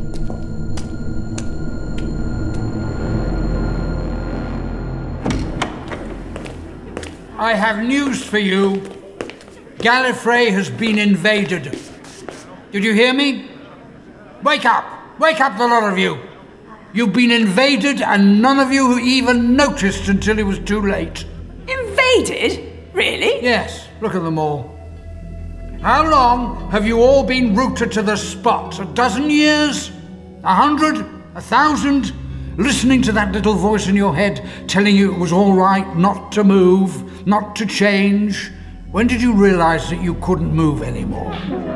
Speaker 2: I have news for you. Gallifrey has been invaded. Did you hear me? Wake up! Wake up, the lot of you! You've been invaded, and none of you even noticed until it was too late.
Speaker 3: Invaded? Really?
Speaker 2: Yes, look at them all. How long have you all been rooted to the spot? A dozen years? A hundred? A thousand? Listening to that little voice in your head telling you it was all right not to move, not to change? When did you realize that you couldn't move anymore?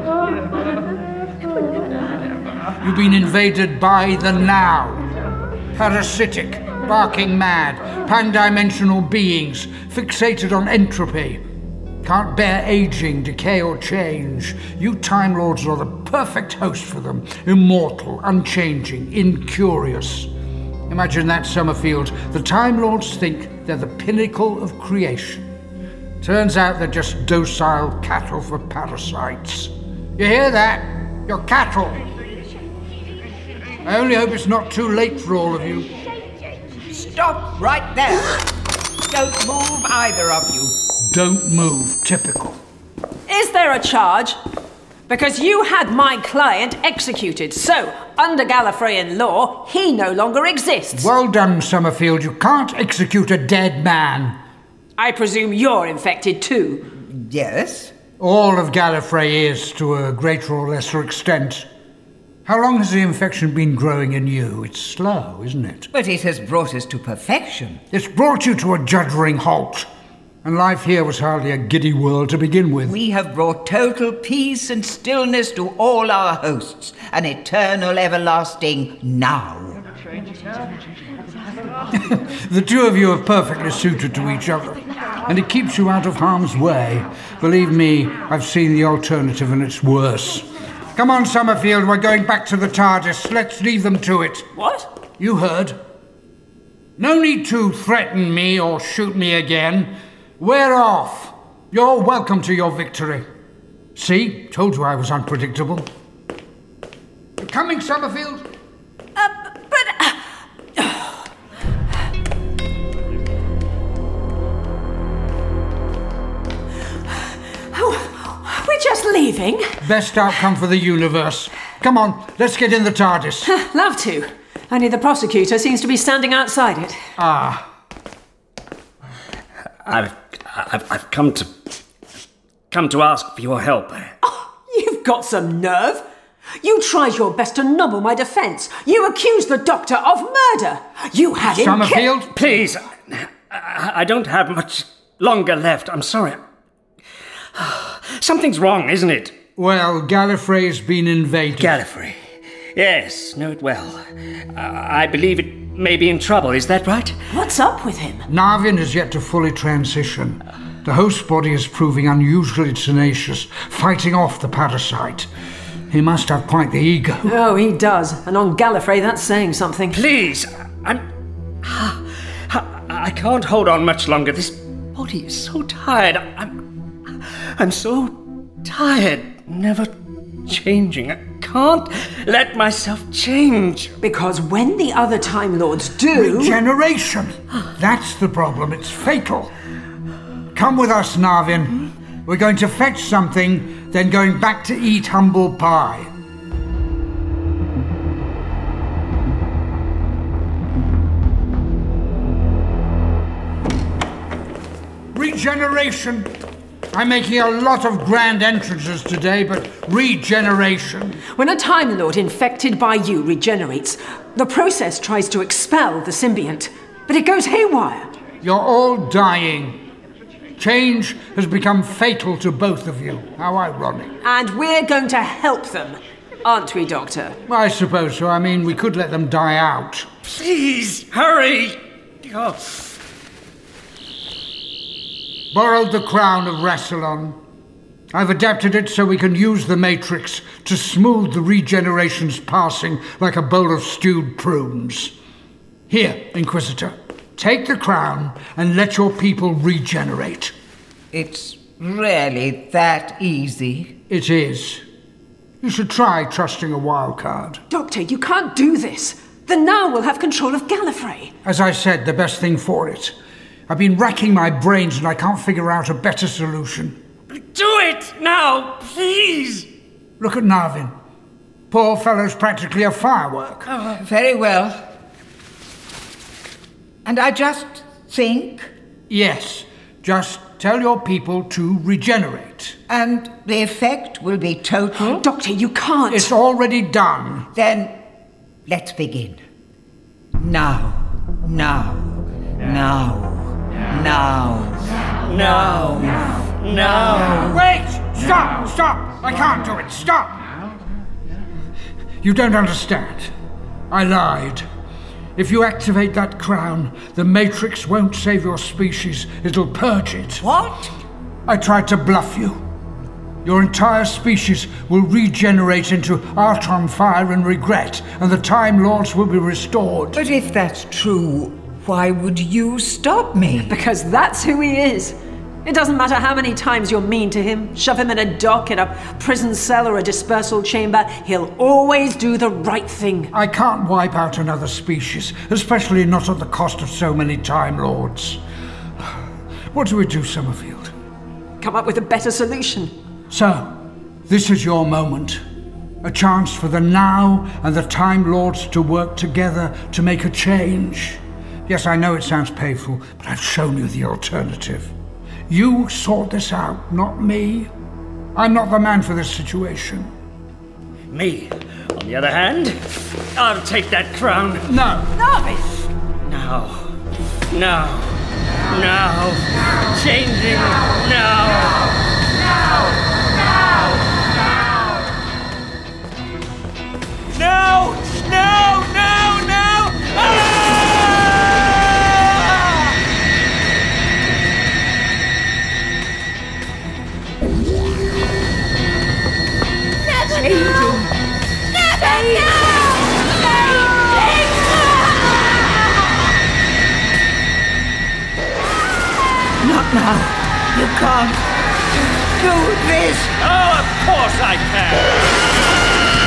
Speaker 2: You've been invaded by the Now. Parasitic, barking mad, pan-dimensional beings, fixated on entropy. Can't bear aging, decay or change. You Time Lords are the perfect host for them. Immortal, unchanging, incurious. Imagine that, Summerfield. The Time Lords think they're the pinnacle of creation. Turns out they're just docile cattle for parasites. You hear that? You're cattle. I only hope it's not too late for all of you.
Speaker 5: Stop right there. Don't move, either of you.
Speaker 2: Don't move. Typical.
Speaker 3: Is there a charge? Because you had my client executed, so, under Gallifreyan law, he no longer exists.
Speaker 2: Well done, Summerfield. You can't execute a dead man.
Speaker 3: I presume you're infected too.
Speaker 5: Yes?
Speaker 2: All of Gallifrey is, to a greater or lesser extent. How long has the infection been growing in you? It's slow, isn't it?
Speaker 5: But it has brought us to perfection.
Speaker 2: It's brought you to a juddering halt. And life here was hardly a giddy world to begin with.
Speaker 5: We have brought total peace and stillness to all our hosts. An eternal, everlasting now.
Speaker 2: The two of you are perfectly suited to each other. And it keeps you out of harm's way. Believe me, I've seen the alternative and it's worse. Come on, Summerfield, we're going back to the TARDIS. Let's leave them to it.
Speaker 3: What?
Speaker 2: You heard. No need to threaten me or shoot me again. We're off. You're welcome to your victory. See? Told you I was unpredictable. You coming, Summerfield?
Speaker 3: Uh, but... Uh... oh, we're just leaving.
Speaker 2: Best outcome for the universe. Come on, let's get in the TARDIS.
Speaker 3: Love to. Only the prosecutor seems to be standing outside it.
Speaker 2: Ah.
Speaker 4: I've, I've, I've come to... come to ask for your help.
Speaker 3: Oh, you've got some nerve. You tried your best to nobble my defence. You accused the Doctor of murder. You had him...
Speaker 2: Summerfield,
Speaker 4: ki- Please, I, I don't have much longer left. I'm sorry. Something's wrong, isn't it?
Speaker 2: Well, Gallifrey's been invaded.
Speaker 4: Gallifrey. Yes, know it well. Uh, I believe it may be in trouble, is that right?
Speaker 3: What's up with him?
Speaker 2: Narvin has yet to fully transition. The host body is proving unusually tenacious, fighting off the parasite. He must have quite the ego.
Speaker 3: Oh, he does. And on Gallifrey, that's saying something.
Speaker 4: Please, I'm... I can't hold on much longer. This body is so tired. I'm... I'm so tired. Never changing. I can't let myself change.
Speaker 3: Because when the other Time Lords do...
Speaker 2: Regeneration! That's the problem. It's fatal. Come with us, Narvin. We're going to fetch something, then going back to eat humble pie. Regeneration! I'm making a lot of grand entrances today, but regeneration.
Speaker 3: When a Time Lord infected by you regenerates, the process tries to expel the symbiont, but it goes haywire.
Speaker 2: You're all dying. Change has become fatal to both of you. How ironic.
Speaker 3: And we're going to help them, aren't we, Doctor?
Speaker 2: I suppose so. I mean, we could let them die out.
Speaker 4: Please, hurry! Oh.
Speaker 2: Borrowed the crown of Rassilon. I've adapted it so we can use the Matrix to smooth the regeneration's passing like a bowl of stewed prunes. Here, Inquisitor, take the crown and let your people regenerate.
Speaker 5: It's really that easy.
Speaker 2: It is. You should try trusting a wild card.
Speaker 3: Doctor, you can't do this. The Now will have control of Gallifrey.
Speaker 2: As I said, the best thing for it. I've been racking my brains and I can't figure out a better solution.
Speaker 4: Do it now, please!
Speaker 2: Look at Narvin. Poor fellow's practically a firework.
Speaker 5: Oh, very well. And I just think...
Speaker 2: Yes, just tell your people to regenerate.
Speaker 5: And the effect will be total?
Speaker 3: Doctor, you can't.
Speaker 2: It's already done.
Speaker 5: Then let's begin. Now, now, now. Now.
Speaker 4: No. No.
Speaker 2: Wait! Stop! Stop! I can't do it! Stop! You don't understand. I lied. If you activate that crown, the Matrix won't save your species. It'll purge it.
Speaker 5: What?
Speaker 2: I tried to bluff you. Your entire species will regenerate into Archon fire and regret, and the Time Lords will be restored.
Speaker 5: But if that's true, why would you stop me?
Speaker 3: Because that's who he is. It doesn't matter how many times you're mean to him, shove him in a dock, in a prison cell or a dispersal chamber, he'll always do the right thing.
Speaker 2: I can't wipe out another species, especially not at the cost of so many Time Lords. What do we do, Summerfield?
Speaker 3: Come up with a better solution.
Speaker 2: So, this is your moment. A chance for the Now and the Time Lords to work together to make a change. Yes, I know it sounds painful, but I've shown you the alternative. You sort this out, not me. I'm not the man for this situation.
Speaker 4: Me, on the other hand, I'll take that crown.
Speaker 2: No.
Speaker 3: Narvin!
Speaker 4: Now. Now. Now. Changing. Now.
Speaker 7: No! No! No! No! Ah!
Speaker 5: Not now. You can't do this.
Speaker 4: Oh, of course I can.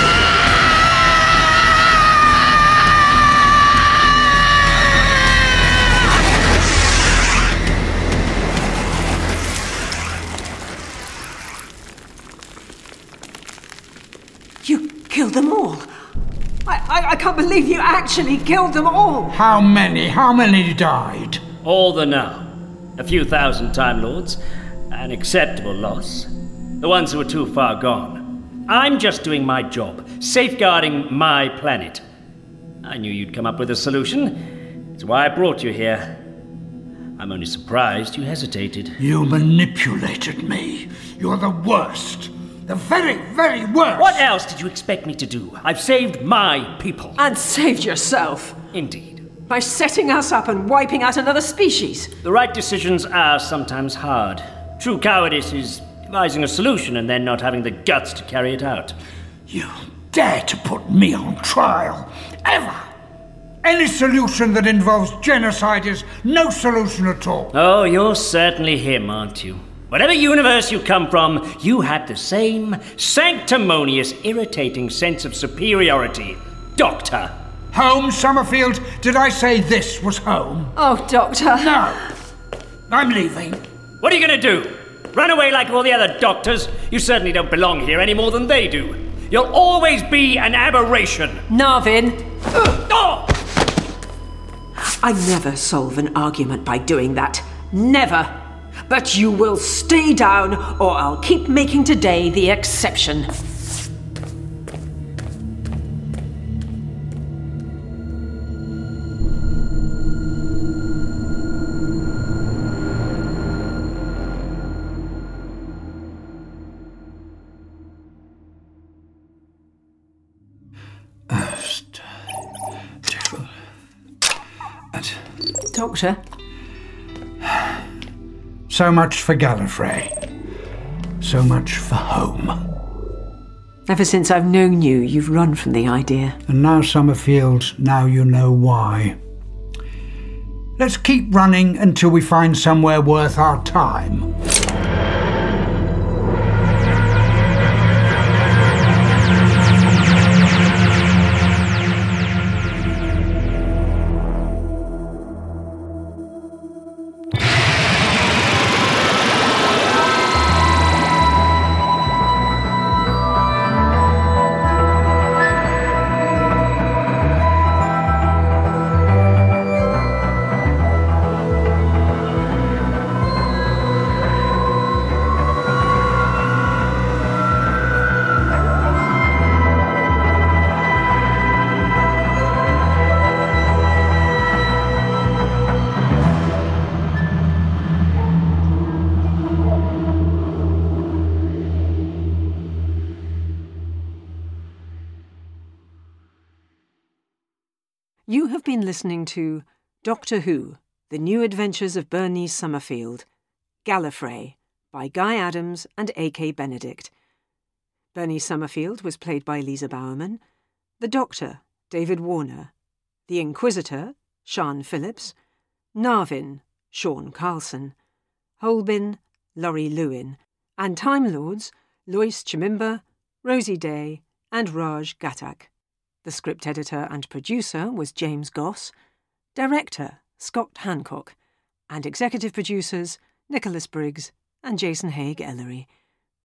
Speaker 3: You killed them all. I, I, I can't believe you actually killed them all.
Speaker 2: How many? How many died?
Speaker 4: All the Now. A few thousand Time Lords. An acceptable loss. The ones who are too far gone. I'm just doing my job, safeguarding my planet. I knew you'd come up with a solution. It's why I brought you here. I'm only surprised you hesitated.
Speaker 2: You manipulated me. You're the worst. The very, very worst.
Speaker 4: What else did you expect me to do? I've saved my people.
Speaker 3: And saved yourself.
Speaker 4: Indeed.
Speaker 3: By setting us up and wiping out another species.
Speaker 4: The right decisions are sometimes hard. True cowardice is devising a solution and then not having the guts to carry it out.
Speaker 2: You dare to put me on trial. Ever. Any solution that involves genocide is no solution at all.
Speaker 4: Oh, you're certainly him, aren't you? Whatever universe you come from, you had the same sanctimonious, irritating sense of superiority. Doctor.
Speaker 2: Home, Summerfield? Did I say this was home?
Speaker 3: Oh, Doctor.
Speaker 2: No. I'm leaving.
Speaker 4: What are you going to do? Run away like all the other doctors? You certainly don't belong here any more than they do. You'll always be an aberration.
Speaker 3: Narvin.
Speaker 4: Ugh. Oh!
Speaker 3: I never solve an argument by doing that. Never. But you will stay down, or I'll keep making today the exception. Doctor?
Speaker 2: So much for Gallifrey. So much for home.
Speaker 3: Ever since I've known you, you've run from the idea.
Speaker 2: And now, Summerfield, now you know why. Let's keep running until we find somewhere worth our time.
Speaker 3: You have been listening to Doctor Who, The New Adventures of Bernice Summerfield, Gallifrey, by Guy Adams and A K Benedict. Bernice Summerfield was played by Lisa Bowerman, the Doctor, David Warner, the Inquisitor, Sian Phillips, Narvin, Sean Carlson, Holbin, Laurie Lewin, and Time Lords, Lois Chimimba, Rosie Day, and Raj Ghatak. The script editor and producer was James Goss, director Scott Hancock, and executive producers Nicholas Briggs and Jason Haig Ellery.